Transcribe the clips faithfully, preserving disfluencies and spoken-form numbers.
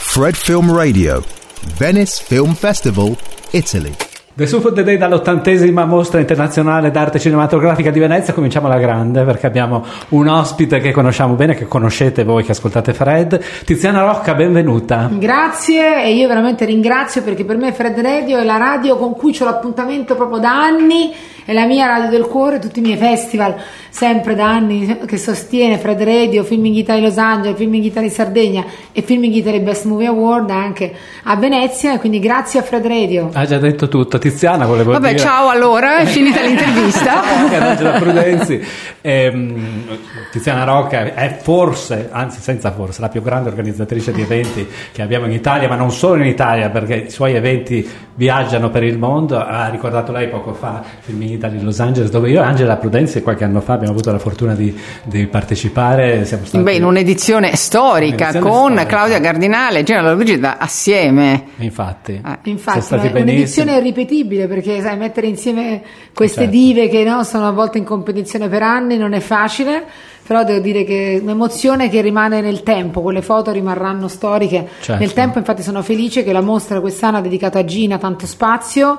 Fred Film Radio, Venice Film Festival, Italy. The Soup of the Day dall'ottantesima mostra internazionale d'arte cinematografica di Venezia. Cominciamo alla grande perché abbiamo un ospite che conosciamo bene, che conoscete voi che ascoltate Fred. Tiziana Rocca, benvenuta. Grazie, e io veramente ringrazio perché per me Fred Radio è la radio con cui c'ho l'appuntamento proprio da anni, è la mia radio del cuore, tutti i miei festival sempre da anni che sostiene Fred Radio, Filming Italy Los Angeles, Filming Italy Sardegna e Filming Italy Best Movie Award anche a Venezia, e quindi grazie a Fred Radio. Ha già detto tutto. Tiziana, volevo Vabbè, dire... ciao, allora è finita l'intervista. Angela Prudenzi. ehm, Tiziana Rocca è forse, anzi senza forse, la più grande organizzatrice di eventi che abbiamo in Italia, ma non solo in Italia, perché i suoi eventi viaggiano per il mondo. Ha ricordato lei poco fa Filming Italy Los Angeles, dove io e Angela Prudenzi qualche anno fa abbiamo avuto la fortuna di, di partecipare. Siamo stati... Beh, in un'edizione storica un'edizione con storica. Claudia Cardinale e Gina Lollobrigida assieme. Infatti, Ah, Infatti, Sono stati è un'edizione benissimo. irripetibile perché sai, mettere insieme queste Certo. dive che no, sono a volte in competizione per anni non è facile, però devo dire che è un'emozione che rimane nel tempo, quelle foto rimarranno storiche Certo. nel tempo. Infatti sono felice che la mostra quest'anno ha dedicato a Gina tanto spazio,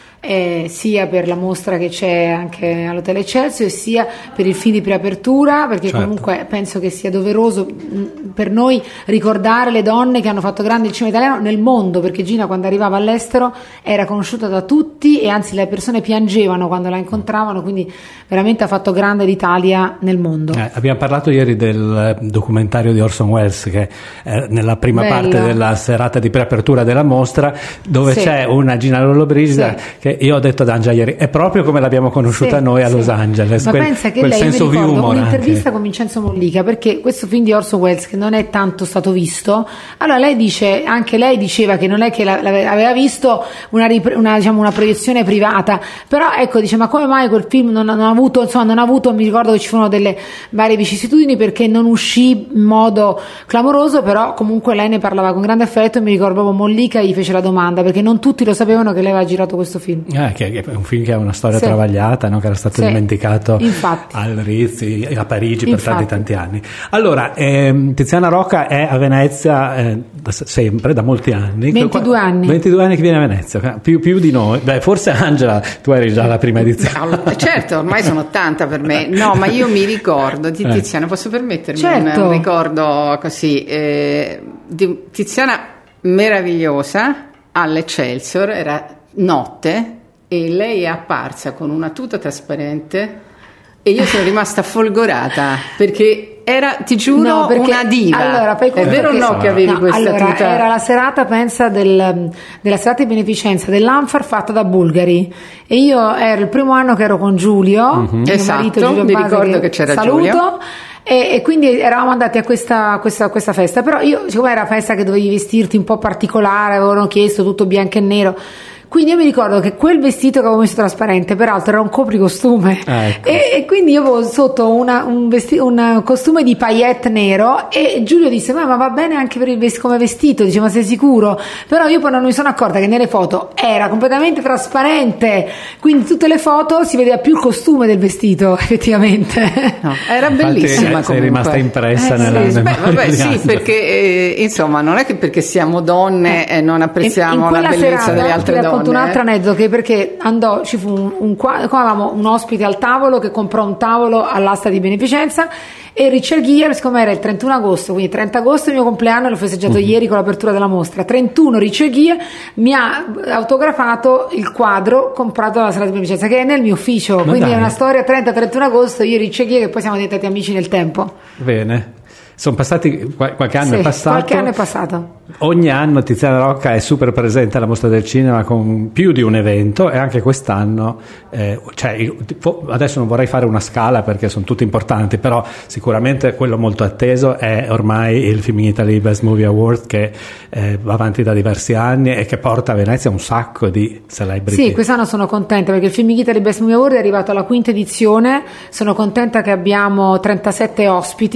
eh, sia per la mostra che c'è anche all'Hotel Excelsior, sia per il film di preapertura, perché Certo. comunque penso che sia doveroso mh, per noi ricordare le donne che hanno fatto grande il cinema italiano nel mondo, perché Gina quando arrivava all'estero era conosciuta da tutti e anzi le persone piangevano quando la incontravano, quindi veramente ha fatto grande l'Italia nel mondo. Eh, abbiamo parlato ieri del documentario di Orson Welles che è nella prima Bello. parte della serata di preapertura della mostra, dove Sì. c'è una Gina Lollobrigida Sì. che io ho detto ad Angela ieri è proprio come l'abbiamo conosciuta Sì, noi a sì. Los Angeles, ma quel, pensa che quel lei, senso mi di ricordo humor un'intervista anche. con Vincenzo Mollica, perché questo film di Orson Welles che non è tanto stato visto, allora lei dice, anche lei diceva che non è che la- la- aveva visto una, ripre- una, diciamo, una proiezione privata, però ecco, dice, ma come mai quel film non, non ha avuto, insomma, non ha avuto, mi ricordo che ci furono delle varie vicissitudini perché non uscì in modo clamoroso, però comunque lei ne parlava con grande affetto, e mi ricordo proprio Mollica gli fece la domanda perché non tutti lo sapevano che lei aveva girato questo film. Eh, che, che è un film che ha una storia Sì. travagliata, no? Che era stato Sì. dimenticato Infatti. al Rizzi, a Parigi per Infatti. tanti tanti anni. Allora, ehm, Tiziana Rocca è a Venezia eh, da se- sempre, da molti anni. ventidue anni. ventidue anni che viene a Venezia, più, più di noi. Beh, forse Angela, tu eri già alla prima edizione. No, certo, ormai sono ottanta per me. No, ma io mi ricordo di Eh. Tiziana, posso permettermi Certo. un, un ricordo così, eh, di Tiziana meravigliosa all'Excelsior, era notte e lei è apparsa con una tuta trasparente e io sono rimasta folgorata perché era, ti giuro, No, perché- una diva. allora, fai È conto vero o che- no che avevi no, questa allora, tuta? era la serata, pensa, del, della serata di beneficenza dell'Anfar fatta da Bulgari, e io ero il primo anno che ero con Giulio, mio Esatto, marito Giulio mi Base, ricordo che c'era saluto, Giulio. E, e quindi eravamo andati a questa, questa, questa festa, però io, siccome era festa che dovevi vestirti un po' particolare, avevano chiesto tutto bianco e nero, quindi io mi ricordo che quel vestito che avevo messo trasparente peraltro era un copricostume, Ecco. e, e quindi io avevo sotto una, un, vesti- un costume di paillette nero, e Giulio disse ma, ma va bene anche per il vest- come vestito, dice ma sei sicuro? Però io poi non mi sono accorta che nelle foto era completamente trasparente, quindi tutte le foto si vedeva più il costume del vestito effettivamente. No, era Infatti, bellissima eh, sei comunque. rimasta impressa Eh, nella sì, Beh, memoria vabbè, di sì, Angela. perché eh, insomma non è che perché siamo donne e non apprezziamo in la quella bellezza serata, delle altre ti racconto donne. un altro eh. aneddoto, che perché andò, ci fu un, un qua- qua avevamo un ospite al tavolo che comprò un tavolo all'asta di beneficenza, e Richard Gere, siccome era il trentuno agosto, quindi trenta agosto è il mio compleanno, l'ho festeggiato Mm-hmm. ieri con l'apertura della mostra, trentuno Richard Gere mi ha autografato il quadro comprato alla sala di beneficenza che è nel mio ufficio, quindi dai. è una storia trenta trentuno agosto, io e Richard Gere, che poi siamo diventati amici nel tempo. Bene. Sono passati qual- qualche anno Sì, è passato. qualche anno è passato. Ogni anno Tiziana Rocca è super presente alla Mostra del Cinema con più di un evento, e anche quest'anno eh, cioè, io- fo- adesso non vorrei fare una scala perché sono tutti importanti, però sicuramente quello molto atteso è ormai il Filming Italy Best Movie Award, che eh, va avanti da diversi anni e che porta a Venezia un sacco di celebrity. Sì, quest'anno sono contenta perché il Filming Italy Best Movie Award è arrivato alla quinta edizione, sono contenta che abbiamo trentasette ospiti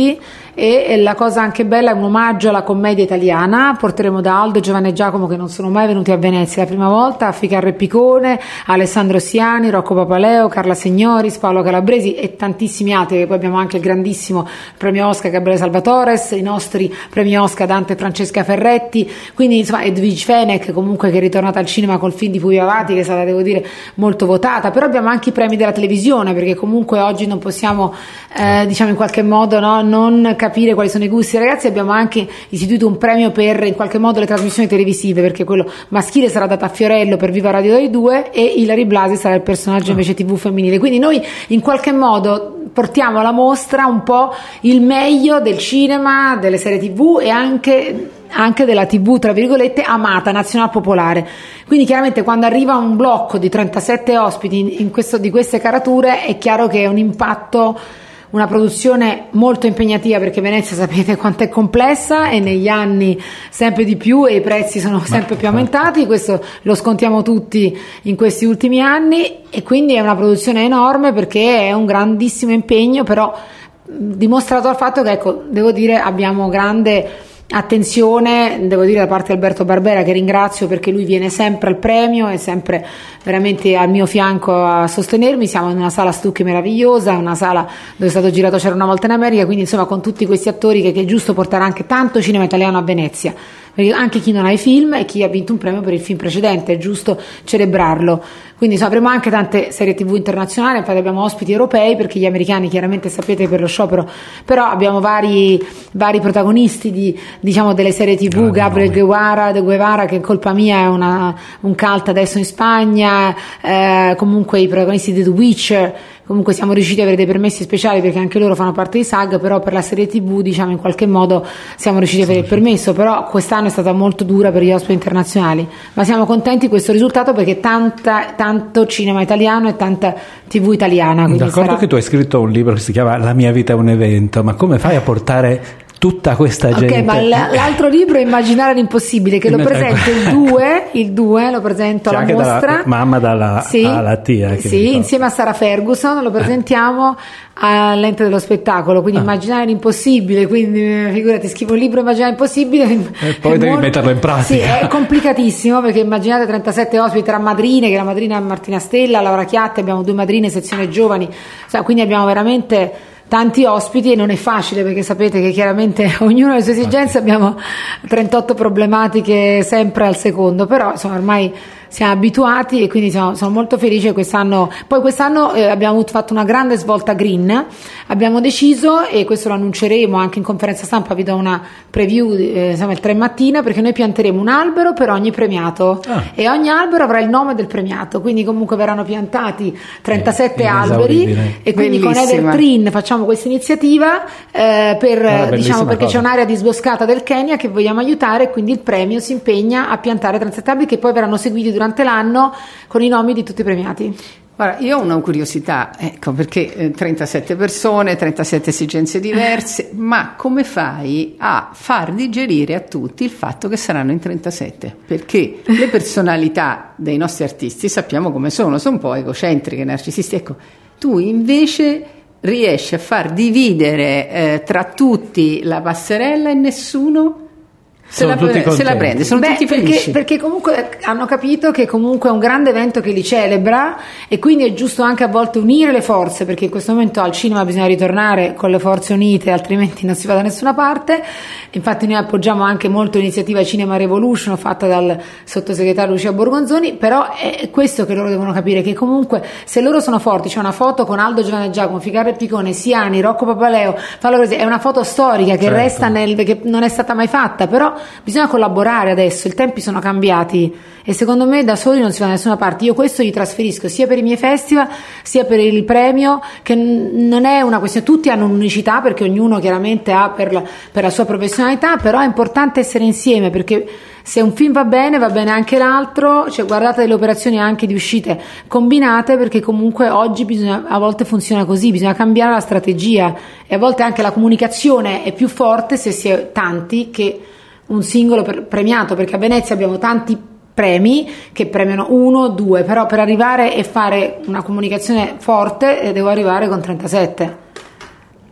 e, e la cosa anche bella è un omaggio alla commedia italiana. Porteremo da Aldo, Giovanni e Giacomo, che non sono mai venuti a Venezia la prima volta, a Ficarra e Picone, Alessandro Siani, Rocco Papaleo, Carla Signoris, Paolo Calabresi e tantissimi altri. Poi abbiamo anche il grandissimo premio Oscar Gabriele Salvatores, i nostri premi Oscar Dante e Francesca Ferretti, quindi insomma Edwige Fenech comunque, che è ritornata al cinema col film di Puyo Avati, che è stata, devo dire, molto votata. Però abbiamo anche i premi della televisione, perché comunque oggi non possiamo eh, diciamo in qualche modo, no, non capire quali sono i gusti dei ragazzi. Abbiamo anche istituito un premio per in qualche modo le trasmissioni televisive, perché quello maschile sarà dato a Fiorello per Viva Radio Rai due e Ilary Blasi sarà il personaggio invece tivù femminile. Quindi noi in qualche modo portiamo alla mostra un po' il meglio del cinema, delle serie tivù e anche anche della tivù tra virgolette amata, nazional popolare. Quindi chiaramente quando arriva un blocco di trentasette ospiti in, in questo, di queste carature, è chiaro che è un impatto, una produzione molto impegnativa, perché Venezia sapete quanto è complessa e negli anni sempre di più, e i prezzi sono sempre più aumentati. Questo lo scontiamo tutti in questi ultimi anni, e quindi è una produzione enorme, perché è un grandissimo impegno, però dimostrato dal fatto che, ecco, devo dire, abbiamo grande attenzione, devo dire, da parte di Alberto Barbera, che ringrazio, perché lui viene sempre al premio, è sempre veramente al mio fianco a sostenermi. Siamo in una sala Stucchi meravigliosa, una sala dove è stato girato C'era una volta in America, quindi insomma con tutti questi attori che, che è giusto portare anche tanto cinema italiano a Venezia, perché anche chi non ha i film e chi ha vinto un premio per il film precedente è giusto celebrarlo. Quindi insomma, avremo anche tante serie tivù internazionali, infatti abbiamo ospiti europei, perché gli americani chiaramente sapete per lo sciopero, però abbiamo vari, vari protagonisti di, diciamo, delle serie tivù, oh, Gabriel Guevara, De Guevara, che colpa mia è una, un cult adesso in Spagna, eh, comunque i protagonisti di The Witcher. Comunque siamo riusciti ad avere dei permessi speciali, perché anche loro fanno parte di S A G, però per la serie tivù, diciamo, in qualche modo siamo riusciti ad avere il permesso. Però quest'anno è stata molto dura per gli ospiti internazionali, ma siamo contenti di questo risultato, perché tanta, tanto cinema italiano e tanta tivù italiana. D'accordo, sarà... che tu hai scritto un libro che si chiama La mia vita è un evento, ma come fai a portare tutta questa gente? Ok, ma l'altro libro è Immaginare l'impossibile, che lo presento il due, il due lo presento C'è alla anche mostra. Dalla mamma dalla, sì, alla tia. Che sì, insieme a Sara Ferguson lo presentiamo all'Ente dello Spettacolo, quindi ah. Immaginare l'impossibile, quindi figurati, scrivo un libro Immaginare l'impossibile e poi devi molto... metterlo in pratica. Sì, è complicatissimo, perché immaginate trentasette ospiti tra madrine, che la madrina è Martina Stella, Laura Chiatti, abbiamo due madrine sezione giovani, quindi abbiamo veramente tanti ospiti, e non è facile, perché sapete che chiaramente ognuno ha le sue esigenze, abbiamo trentotto problematiche sempre al secondo, però insomma ormai siamo abituati, e quindi siamo, sono molto felice. Quest'anno poi quest'anno eh, abbiamo fatto una grande svolta green, abbiamo deciso, e questo lo annunceremo anche in conferenza stampa, vi do una preview eh, insomma il tre mattina, perché noi pianteremo un albero per ogni premiato ah. e ogni albero avrà il nome del premiato, quindi comunque verranno piantati trentasette eh, alberi, e quindi bellissima. Con Evertree facciamo questa iniziativa eh, per ah, diciamo perché cosa. C'è un'area disboscata del Kenya che vogliamo aiutare, e quindi il premio si impegna a piantare trentasette alberi, che poi verranno seguiti durante l'anno con i nomi di tutti i premiati. Guarda, io ho una curiosità, ecco, perché eh, trentasette persone, trentasette esigenze diverse, ma come fai a far digerire a tutti il fatto che saranno in trentasette? Perché le personalità dei nostri artisti sappiamo come sono, sono un po' egocentriche, narcisisti, ecco, tu invece riesci a far dividere eh, tra tutti la passerella e nessuno se la, se la prende, sono Beh, tutti perché, felici. Perché comunque hanno capito che comunque è un grande evento che li celebra, e quindi è giusto anche a volte unire le forze, perché in questo momento al cinema bisogna ritornare con le forze unite, altrimenti non si va da nessuna parte. Infatti noi appoggiamo anche molto l'iniziativa Cinema Revolution fatta dal sottosegretario Lucia Borgonzoni, però è questo che loro devono capire, che comunque se loro sono forti, c'è una foto con Aldo, Giovanni e Giacomo, Ficarra e Picone, Siani, Rocco Papaleo, è una foto storica che certo. resta nel, che non è stata mai fatta, però bisogna collaborare adesso, i tempi sono cambiati, e secondo me da soli non si va da nessuna parte. Io questo gli trasferisco sia per i miei festival sia per il premio, che n- non è una questione, tutti hanno un'unicità perché ognuno chiaramente ha per la, per la sua professionalità, però è importante essere insieme, perché se un film va bene va bene anche l'altro, cioè guardate delle operazioni anche di uscite combinate, perché comunque oggi bisogna, a volte funziona così, bisogna cambiare la strategia, e a volte anche la comunicazione è più forte se si è tanti che un singolo premiato, perché a Venezia abbiamo tanti premi che premiano uno, due, però per arrivare e fare una comunicazione forte eh, devo arrivare con trentasette.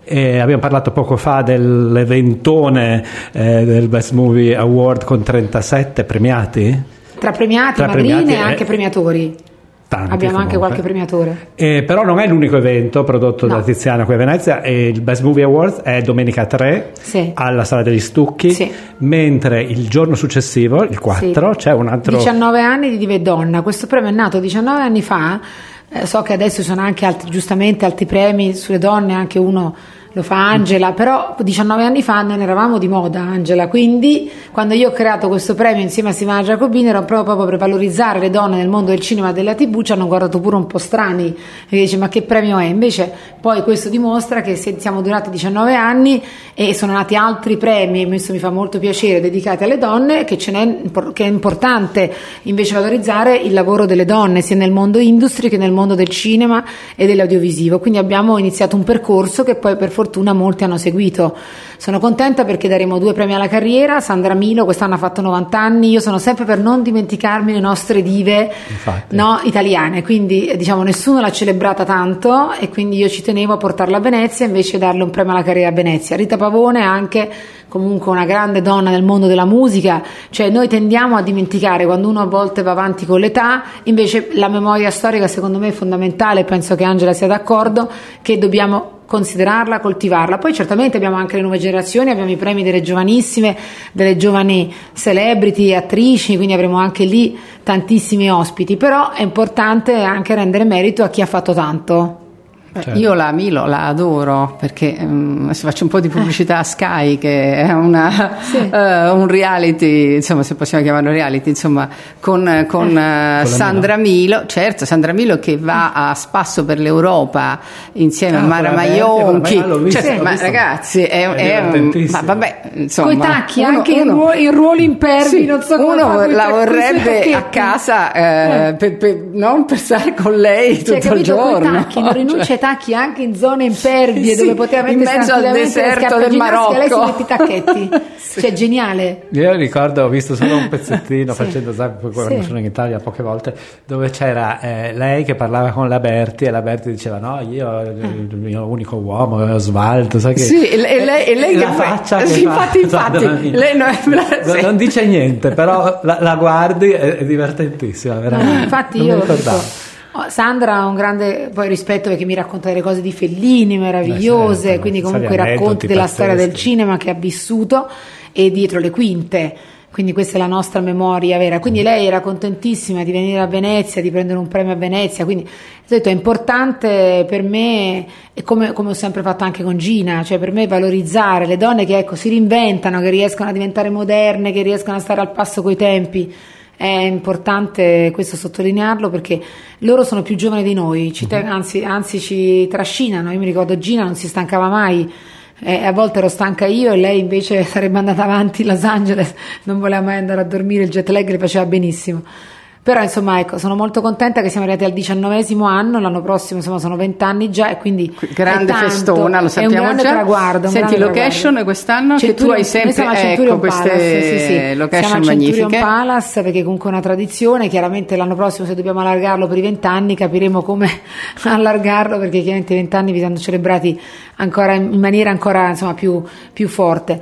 E abbiamo parlato poco fa dell'eventone eh, del Best Movie Award con trentasette premiati. Tra premiati, Tra madrine premiati, e anche eh, premiatori. Tanti, Abbiamo comunque. anche qualche premiatore. Eh, però non è l'unico evento prodotto No. da Tiziana qui a Venezia, e il Best Movie Awards è domenica tre Sì. alla Sala degli Stucchi, Sì. mentre il giorno successivo, il quattro, Sì. c'è un altro... diciannove anni di Diva e Donna. Questo premio è nato diciannove anni fa. Eh, so che adesso ci sono anche altri, giustamente altri premi sulle donne, anche uno lo fa Angela, però diciannove anni fa non eravamo di moda, Angela, quindi quando io ho creato questo premio insieme a Silvana Giacobini era proprio, proprio per valorizzare le donne nel mondo del cinema e della tivù. Ci hanno guardato pure un po' strani e dice ma che premio è? Invece poi questo dimostra che se siamo durati diciannove anni e sono nati altri premi, e questo mi fa molto piacere, dedicati alle donne, che ce n'è, che è importante invece valorizzare il lavoro delle donne sia nel mondo industry che nel mondo del cinema e dell'audiovisivo. Quindi abbiamo iniziato un percorso che poi per fortuna molti hanno seguito. Sono contenta perché daremo due premi alla carriera. Sandra Milo quest'anno ha fatto novanta anni. Io sono sempre per non dimenticarmi le nostre dive, no, italiane, quindi diciamo nessuno l'ha celebrata tanto e quindi io ci tenevo a portarla a Venezia invece di darle un premio alla carriera a Venezia. Rita Pavone anche, comunque una grande donna nel mondo della musica, cioè noi tendiamo a dimenticare quando uno a volte va avanti con l'età, invece la memoria storica secondo me è fondamentale, penso che Angela sia d'accordo, che dobbiamo considerarla, coltivarla. Poi certamente abbiamo anche le nuove generazioni, abbiamo i premi delle giovanissime, delle giovani celebrity, attrici, quindi avremo anche lì tantissimi ospiti, però è importante anche rendere merito a chi ha fatto tanto. Certo. Io la Milo la adoro perché um, adesso faccio un po' di pubblicità a Sky, che è una, Sì. uh, un reality, insomma, se possiamo chiamarlo reality, insomma, con, con uh, Sandra Milo. Certo, Sandra Milo che va a spasso per l'Europa insieme Ah, a Mara con la Maionchi. Berti, l'ho visto, Cioè, l'ho ma visto. ragazzi, è, È è un, divertentissimo. ma vabbè, insomma, Coi tacchi, uno- anche in, uno- ruoli, in ruoli impervi, sì, non so come fa uno coi la tacchi, coi vorrebbe tacchetti. a casa eh, per, per- non per stare con lei tutto Cioè, il capito, coi giorno. tacchi, non rinuncia Cioè, ai tacchi anche in zone impervie Sì, dove poteva in mettere mezzo al tranquillamente le deserto scarpe del ginnastiche, lei si Marocco. mette i tacchetti. Cioè geniale. Io ricordo, ho visto solo un pezzettino Sì. facendo sai, poi quando Sì. sono in Italia poche volte, dove c'era eh, lei che parlava con la Berti e la Berti diceva no, io il mio unico uomo è Osvaldo, sai che Sì, e lei, e lei, e lei la che faccia sì, che infatti, fa, infatti, Madonna mia. lei non, è, non, sì. non dice niente, però la, la guardi, è, è divertentissima, veramente. No, infatti Non io mi ricordavo. dico, oh, Sandra ha un grande poi rispetto perché mi racconta delle cose di Fellini meravigliose, Eh, certo, quindi sai, comunque i aneddoti racconti della storia del pazzeschi. cinema che ha vissuto e dietro le quinte. Quindi questa è la nostra memoria vera. Quindi lei era contentissima di venire a Venezia, di prendere un premio a Venezia. Quindi ho detto, è importante per me, e come, come ho sempre fatto anche con Gina, cioè per me valorizzare le donne che ecco, si reinventano, che riescono a diventare moderne, che riescono a stare al passo coi tempi. È importante questo sottolinearlo perché loro sono più giovani di noi, ci te- anzi, anzi ci trascinano. Io mi ricordo Gina non si stancava mai. Eh, a volte ero stanca io e lei invece sarebbe andata avanti in Los Angeles, non voleva mai andare a dormire, il jet lag le faceva benissimo. Però insomma ecco, sono molto contenta che siamo arrivati al diciannovesimo anno, l'anno prossimo insomma sono vent'anni già e quindi Grande è tanto, festona, lo sappiamo è un grande già. traguardo, un Senti, grande location traguardo. quest'anno che tu Centurion- hai sempre, noi siamo a ecco, Centurion queste Palace, sì, sì. location siamo a Centurion magnifiche. Palace perché comunque è una tradizione, chiaramente l'anno prossimo se dobbiamo allargarlo per i vent'anni capiremo come allargarlo perché chiaramente i vent'anni vi saranno celebrati ancora in maniera ancora insomma più, più forte.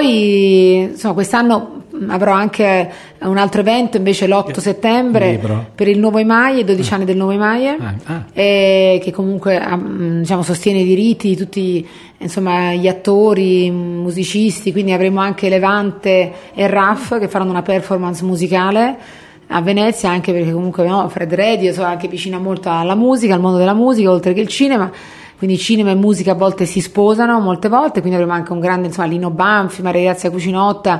Poi insomma quest'anno avrò anche un altro evento invece l'otto settembre Libro. per il Nuovo Emaie, dodici anni del Nuovo Emaie, Ah, ah. e che comunque um, diciamo, sostiene i diritti di tutti insomma, gli attori, musicisti, quindi avremo anche Levante e Raff che faranno una performance musicale a Venezia, anche perché comunque no, Fred Radio so, anche vicina molto alla musica, al mondo della musica, oltre che il cinema. Quindi cinema e musica a volte si sposano, molte volte, quindi avremo anche un grande, insomma, Lino Banfi, Maria Grazia Cucinotta,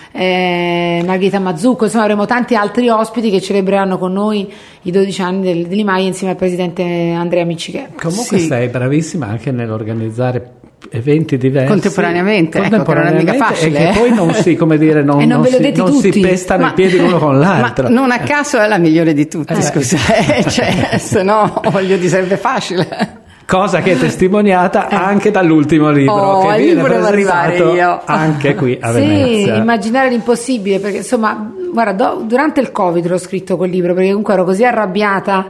eh, Margherita Mazzucco, insomma avremo tanti altri ospiti che celebreranno con noi i dodici anni del, dell'Imaie insieme al presidente Andrea Miccichè. Comunque Sì. sei bravissima anche nell'organizzare eventi diversi Contemporaneamente, ecco, che non è mica facile, e che eh. poi non si, come dire, non, E non non ve lo si, dite non si tutti. pestano Ma- i piedi l'uno con l'altro. Ma non a caso è la migliore di tutte, Eh, scusa, eh, cioè, se no voglio dire sarebbe facile. Cosa che è testimoniata anche dall'ultimo libro Oh, che lì viene volevo arrivare presentato io. anche qui a Sì, Venezia. immaginare l'impossibile, perché insomma, guarda, do- durante il Covid l'ho scritto quel libro, perché comunque ero così arrabbiata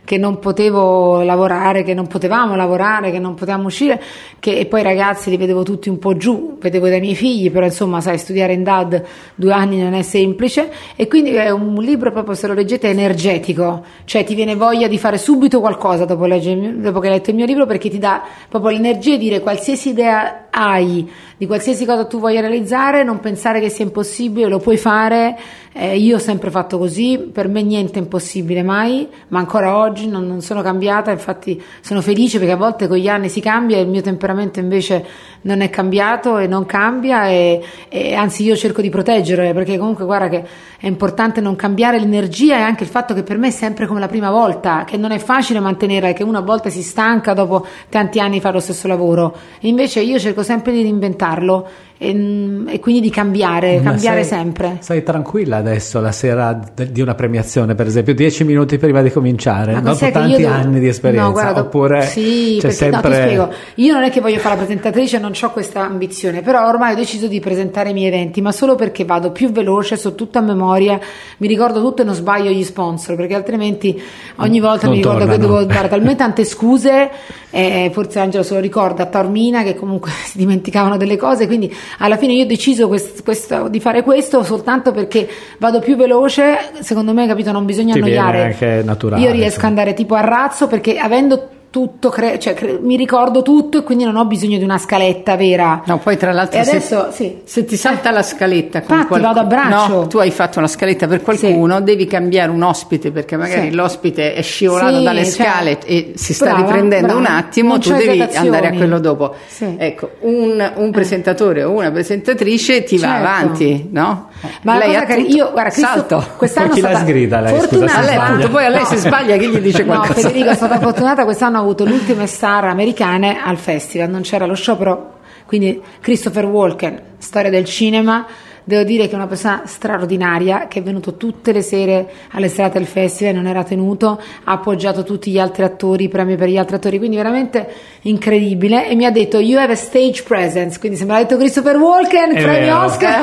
che non potevo lavorare, che non potevamo lavorare, che non potevamo uscire, che, e poi i ragazzi li vedevo tutti un po' giù, vedevo dai miei figli, però insomma sai, studiare in D A D due anni non è semplice, e quindi è un libro proprio, se lo leggete, energetico, cioè ti viene voglia di fare subito qualcosa dopo, leggere, dopo che hai letto il mio libro, perché ti dà proprio l'energia di dire qualsiasi idea hai, di qualsiasi cosa tu voglia realizzare, non pensare che sia impossibile, lo puoi fare. Eh, io ho sempre fatto così, per me niente è impossibile mai, ma ancora oggi non, non sono cambiata, infatti sono felice perché a volte con gli anni si cambia e il mio temperamento invece non è cambiato e non cambia, e, e anzi io cerco di proteggerlo, perché comunque guarda che è importante non cambiare l'energia, e anche il fatto che per me è sempre come la prima volta, che non è facile mantenerla, che una a volte si stanca dopo tanti anni di fare lo stesso lavoro, e invece io cerco sempre di reinventarlo e, e quindi di cambiare, Ma cambiare sei, sempre. Sei tranquilla adesso la sera de- di una premiazione, per esempio, dieci minuti prima di cominciare, Ma dopo che tanti io devo- anni di esperienza, no, guarda, oppure sì, c'è perché, sempre... no, ti spiego, io non è che voglio fare la presentatrice, non ho questa ambizione, però ormai ho deciso di presentare i miei eventi, ma solo perché vado più veloce, so tutto a memoria, mi ricordo tutto e non sbaglio gli sponsor, perché altrimenti ogni volta Non mi ricordo tornano. che devo dare talmente tante scuse, eh, forse Angelo se lo ricorda, a Taormina, che comunque si dimenticavano delle cose, quindi alla fine io ho deciso quest- questo- di fare questo soltanto perché vado più veloce, secondo me, capito, non bisogna Ti viene annoiare, anche naturale, io riesco insomma. ad andare tipo a razzo, perché avendo tutto, cre- cioè cre- mi ricordo tutto e quindi non ho bisogno di una scaletta vera. No, poi tra l'altro E se- adesso sì. se ti salta la scaletta con Infatti, qualcuno, vado a braccio. no, tu hai fatto una scaletta per qualcuno, devi cambiare un ospite perché magari Sì. l'ospite è scivolato Sì, dalle cioè, scale e si sta brava, riprendendo brava. un attimo, Non tu c'è devi esitazioni. andare a quello dopo. Sì. Ecco, un, un presentatore o una presentatrice ti va Certo. avanti, no? Ma la lei cosa ha che tutto- io, guarda, Cristo, salto. quest'anno Con chi è la stata sgrida lei, scusa, fortunata. se A lei, sbaglia. appunto, poi a lei se sbaglia chi gli dice No, qualcosa? Federico, sono stata fortunata, quest'anno ho avuto l'ultime star americane al festival, non c'era lo show, però quindi Christopher Walken, storia del cinema, devo dire che è una persona straordinaria, che è venuto tutte le sere alle serate del festival, non era tenuto, ha appoggiato tutti gli altri attori, i premi per gli altri attori, quindi veramente incredibile, e mi ha detto you have a stage presence, quindi se me l'ha detto Christopher Walken, È premio vero. Oscar,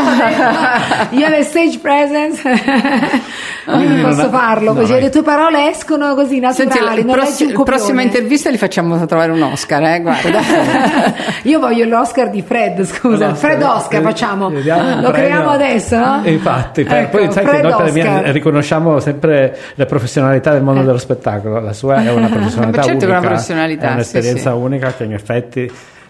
you have a stage presence, quindi Non posso ha- farlo, no, così vai. le tue parole escono così Senti, naturali, il non prossi- leggi un il copione. prossima intervista li facciamo trovare un Oscar, eh, guarda. Io voglio l'Oscar di Fred, scusa, L'Oscar. Fred Oscar Eh, facciamo, vediamo il lo premio. creiamo adesso, no? E infatti, per- Ecco, poi sai che Fred noi per mia- Oscar. riconosciamo sempre le professionalità del mondo Eh. dello spettacolo, la sua è una professionalità Ma certo che è unica, una professionalità, è un'esperienza sì, sì. unica che in effetti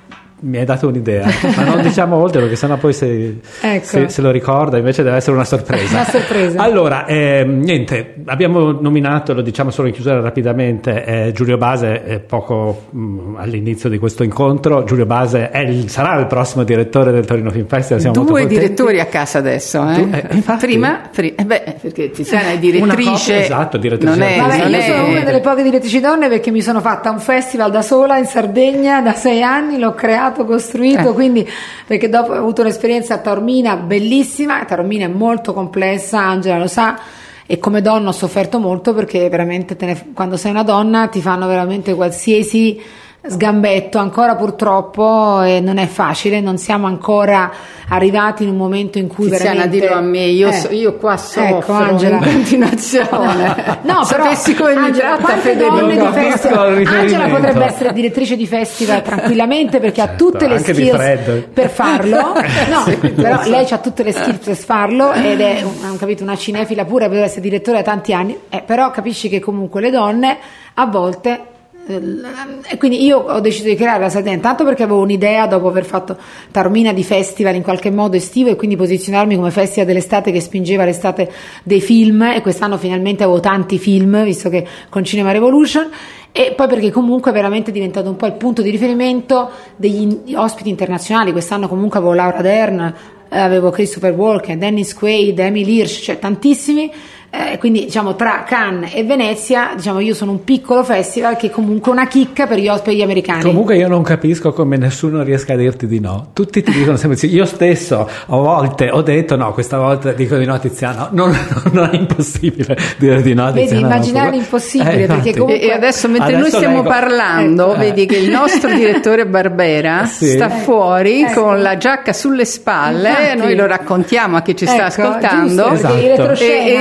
mi hai dato un'idea, ma non diciamo oltre perché sennò poi se, Ecco. se- se lo ricorda invece deve essere una sorpresa. Una sorpresa. Allora, ehm, niente, abbiamo nominato, lo diciamo solo in chiusura rapidamente, eh, Giulio Base, eh, poco mh, all'inizio di questo incontro. Giulio Base è il- sarà il prossimo direttore del Torino Film Festival, siamo molto Due contenti. direttori a casa adesso, eh? Tu- eh, infatti. prima, pri- eh beh, perché Tiziana è Una direttrice, coppia, esatto, direttrice non è, Vabbè, non io è- sono una delle poche direttrici donne perché mi sono fatta un festival da sola in Sardegna da sei anni, l'ho creato, costruito, Eh. quindi perché dopo ho avuto un'esperienza a Taormina bellissima. Taormina è molto complessa, Angela lo sa, e come donna ho sofferto molto perché veramente te ne- quando sei una donna ti fanno veramente qualsiasi sgambetto, ancora purtroppo, e non è facile, non siamo ancora arrivati in un momento in cui Tiziana, veramente dillo a me, io, Eh. so- io qua soffro Ecco, Angela. in continuazione. No, però sapessi come mi Angela, tratta quante donne Federico. di Non capisco festival. il riferimento. Angela potrebbe essere direttrice di festival tranquillamente perché ha tutte le anche di skills Fred. per farlo. No, però lei ha tutte le skills per farlo ed è un- capito, una cinefila pura, per essere direttore da tanti anni. Eh, però capisci che comunque le donne a volte eh, e quindi io ho deciso di creare la Sardegna tanto perché avevo un'idea dopo aver fatto Taormina di festival in qualche modo estivo e quindi posizionarmi come festival dell'estate che spingeva l'estate dei film, e quest'anno finalmente avevo tanti film visto che con Cinema Revolution, e poi perché comunque è veramente diventato un po' il punto di riferimento degli ospiti internazionali. Quest'anno comunque avevo Laura Dern, eh, avevo Christopher Walken, Dennis Quaid, Emily Hirsch, cioè tantissimi. Eh, quindi diciamo tra Cannes e Venezia, diciamo io sono un piccolo festival che comunque è una chicca per gli ospiti americani. Comunque io non capisco come nessuno riesca a dirti di no. Tutti ti dicono sempre sì. Io stesso a volte ho detto no, questa volta dico di no a Tiziana. Non, non, non è impossibile dire di no a Vedi, Tiziana. immaginare no. l'impossibile, Eh, perché infatti. comunque- E, e adesso mentre Adesso noi stiamo leggo- parlando, Eh. vedi che il nostro direttore Barbera Sì. sta fuori Ecco. con la giacca sulle spalle, Infatti. noi lo raccontiamo a chi ci sta Ecco, ascoltando. giusto, perché Esatto. in retroscena- E,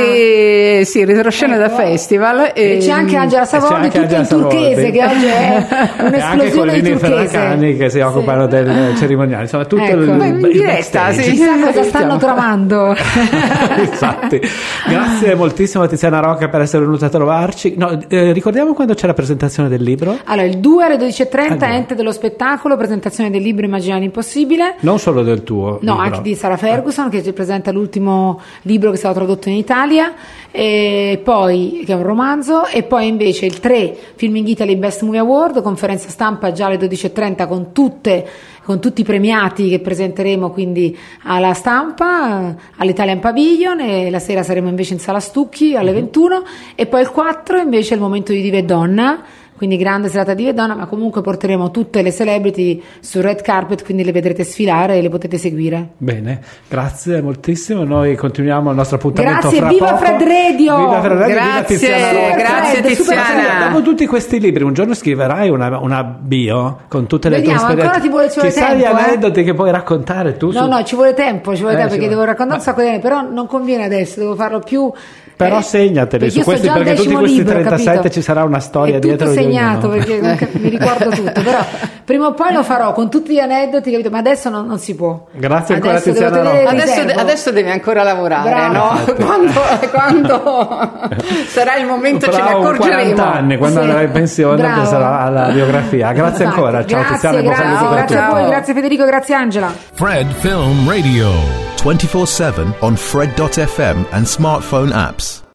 E sì, retroscena Ecco. da festival. E c'è anche Angela Savorni, c'è anche tutto in Angela turchese, Savorni. che oggi è E anche un'esplosione di Collini turchese. Ferracani che si occupano Sì. del cerimoniale, insomma tutto Ecco. il, Beh, in il diretta, backstage. sì. Chissà cosa stanno tramando. Infatti, grazie moltissimo a Tiziana Rocca per essere venuta a trovarci. No, eh, ricordiamo quando c'è la presentazione del libro? Allora, il due alle dodici e trenta, Allora. Ente dello spettacolo, presentazione del libro Immaginare l'impossibile. Non solo del tuo No, libro. anche di Sara Ferguson, che ci presenta l'ultimo libro che è stato tradotto in Italia, e poi, che è un romanzo, e poi invece il tre, Filming Italy Best Movie Award, conferenza stampa già alle dodici e trenta con tutte con tutti i premiati che presenteremo quindi alla stampa, all'Italian Pavilion, e la sera saremo invece in Sala Stucchi alle ventuno, e poi il quattro invece è il momento di Diva e Donna, quindi grande serata di Diva e Donna, ma comunque porteremo tutte le celebrity sul red carpet, quindi le vedrete sfilare e le potete seguire. Bene, grazie moltissimo. Noi continuiamo il nostro appuntamento Grazie, fra viva poco. Fred Radio! Viva Fred Radio, viva Grazie, Tiziana Rocca. grazie Fred, super Tiziana. Fred. Dopo tutti questi libri, un giorno scriverai una, una bio con tutte le Vediamo, tue esperienze. ancora ti vuole- ci vuole Chissà gli tempo, eh? aneddoti che puoi raccontare tu. No, su- no, ci vuole tempo, ci vuole Eh, tempo ci perché vuole. devo raccontare un Ma- sacco di anni, però non conviene adesso, devo farlo più. Però eh, segnateli perché su io sto questi, già al perché tutti decimo questi libro, trentasette capito? ci sarà una storia è dietro tutto di segnato ognuno. perché non cap- mi ricordo tutto, però prima o poi lo farò con tutti gli aneddoti, capito? Ma adesso non, non si può. Grazie ancora, Adesso devo Tiziana tenere Rocca. Adesso, riservo. adesso devi ancora lavorare, Brava. no? Quando, quando sarà il momento ce ne Fra un accorgeremo. quaranta anni, quando Sì. andrai in pensione, Bravo. penserà alla biografia. Grazie Infatti, ancora. Ciao grazie, Tiziana, e buon grazie, saluto a grazie tutti. a voi, Ciao. grazie Federico, grazie Angela. Fred Film Radio. twenty-four seven on Fred dot f m and smartphone apps.